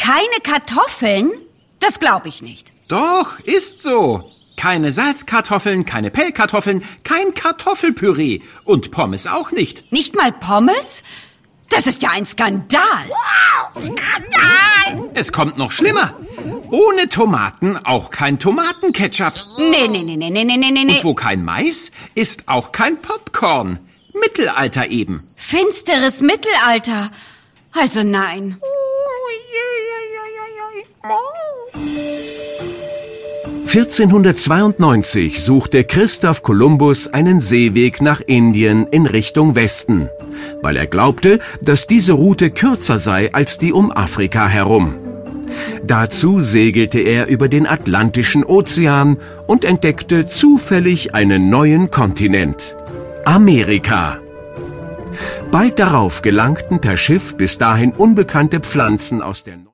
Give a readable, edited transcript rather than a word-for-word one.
keine Kartoffeln? Das glaube ich nicht. Doch, ist so. Keine Salzkartoffeln, keine Pellkartoffeln, kein Kartoffelpüree und Pommes auch nicht. Nicht mal Pommes? Das ist ja ein Skandal. Wow, Skandal! Es kommt noch schlimmer. Ohne Tomaten auch kein Tomatenketchup. Nee. Und wo kein Mais, ist auch kein Popcorn. Mittelalter eben. Finsteres Mittelalter. Also nein. 1492 suchte Christoph Kolumbus einen Seeweg nach Indien in Richtung Westen, weil er glaubte, dass diese Route kürzer sei als die um Afrika herum. Dazu segelte er über den Atlantischen Ozean und entdeckte zufällig einen neuen Kontinent: Amerika. Bald darauf gelangten per Schiff bis dahin unbekannte Pflanzen aus der